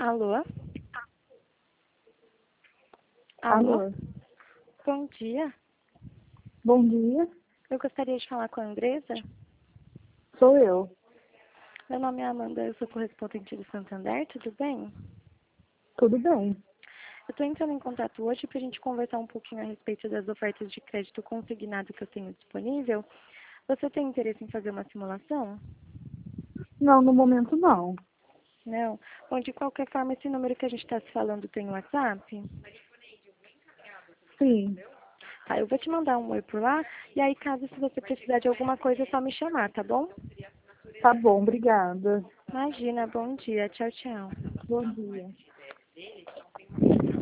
Alô? Alô? Alô, Bom dia. bom dia, Eu gostaria de falar com a Andresa. sou eu. Meu nome é Amanda, eu sou correspondente do Santander, tudo bem? Tudo bem? Eu estou entrando em contato hoje para a gente conversar um pouquinho a respeito das ofertas de crédito consignado que eu tenho disponível. Você tem interesse em fazer uma simulação? Não, no momento não. Não? Bom, de qualquer forma, esse número que a gente está se falando tem WhatsApp? Sim, Tá, eu vou te mandar um oi por lá, e aí caso se você precisar de alguma coisa é só me chamar, tá bom? tá bom, obrigada. Imagina, bom dia, tchau, tchau. Bom dia.